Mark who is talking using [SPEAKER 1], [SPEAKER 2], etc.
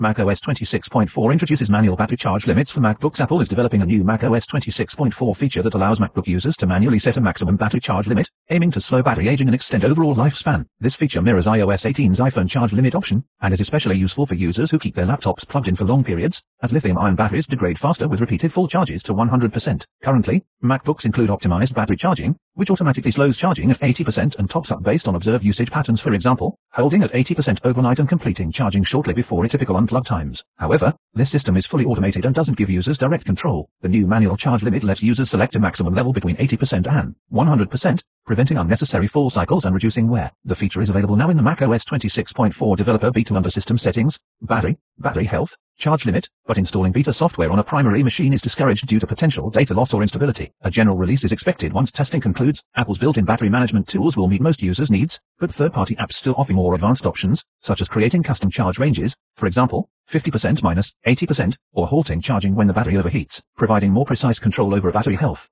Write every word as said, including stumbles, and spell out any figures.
[SPEAKER 1] macOS twenty-six point four introduces manual battery charge limits for MacBooks. Apple is developing a new macOS twenty-six point four feature that allows MacBook users to manually set a maximum battery charge limit, aiming to slow battery aging and extend overall lifespan. This feature mirrors iOS eighteen's iPhone charge limit option, and is especially useful for users who keep their laptops plugged in for long periods, as lithium-ion batteries degrade faster with repeated full charges to one hundred percent. Currently, MacBooks include optimized battery charging, which automatically slows charging at eighty percent and tops up based on observed usage patterns, for example, holding at eighty percent overnight and completing charging shortly before a typical unplug times. However, this system is fully automated and doesn't give users direct control. The new manual charge limit lets users select a maximum level between eighty percent and one hundred percent, preventing unnecessary full cycles and reducing wear. The feature is available now in the macOS twenty-six point four developer beta under System Settings, Battery, Battery Health, Charge Limit, but installing beta software on a primary machine is discouraged due to potential data loss or instability. A general release is expected once testing concludes. Apple's built-in battery management tools will meet most users' needs, but third-party apps still offer more advanced options, such as creating custom charge ranges, for example, fifty percent minus eighty percent, or halting charging when the battery overheats, providing more precise control over battery health.